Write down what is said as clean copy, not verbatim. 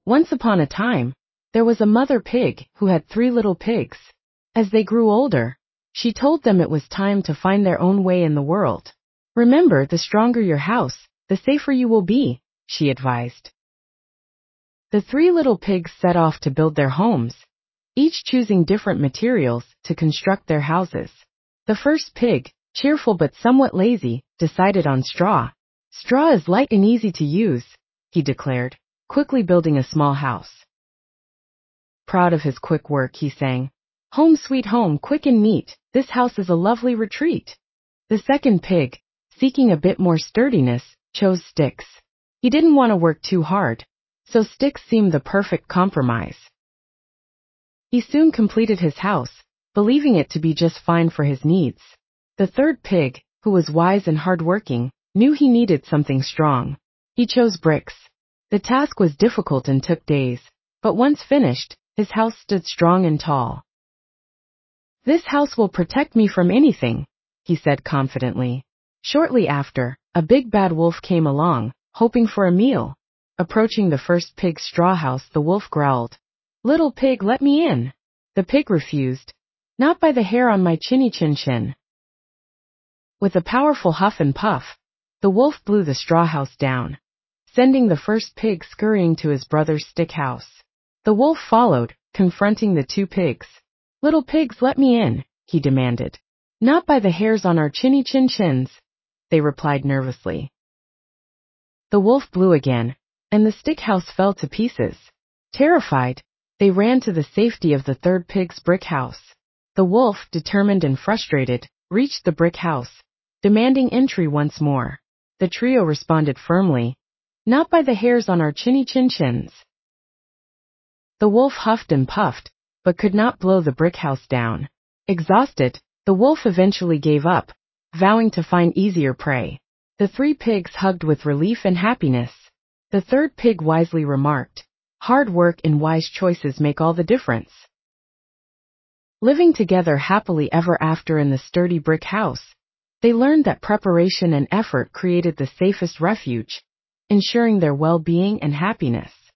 Once upon a time, there was a mother pig who had 3 little pigs. As they grew older, she told them it was time to find their own way in the world. Remember, the stronger your house, the safer you will be, she advised. The 3 little pigs set off to build their homes, each choosing different materials to construct their houses. The first pig, cheerful but somewhat lazy, decided on straw. Straw is light and easy to use, he declared, quickly building a small house. Proud of his quick work, he sang, "Home sweet home, quick and neat, this house is a lovely retreat." The second pig, seeking a bit more sturdiness, chose sticks. He didn't want to work too hard, so sticks seemed the perfect compromise. He soon completed his house, believing it to be just fine for his needs. The third pig, who was wise and hard-working, knew he needed something strong. He chose bricks. The task was difficult and took days, but once finished, his house stood strong and tall. "This house will protect me from anything," he said confidently. Shortly after, a big bad wolf came along, hoping for a meal. Approaching the first pig's straw house, the wolf growled, "Little pig, let me in." The pig refused. "Not by the hair on my chinny chin chin." With a powerful huff and puff, the wolf blew the straw house down, sending the first pig scurrying to his brother's stick house. The wolf followed, confronting the 2 pigs. "Little pigs, let me in," he demanded. "Not by the hairs on our chinny chin chins," they replied nervously. The wolf blew again, and the stick house fell to pieces. Terrified, they ran to the safety of the third pig's brick house. The wolf, determined and frustrated, reached the brick house, demanding entry once more. The trio responded firmly, "Not by the hairs on our chinny chin chins." The wolf huffed and puffed, but could not blow the brick house down. Exhausted, the wolf eventually gave up, vowing to find easier prey. The 3 pigs hugged with relief and happiness. The third pig wisely remarked, "Hard work and wise choices make all the difference." Living together happily ever after in the sturdy brick house, they learned that preparation and effort created the safest refuge, ensuring their well-being and happiness.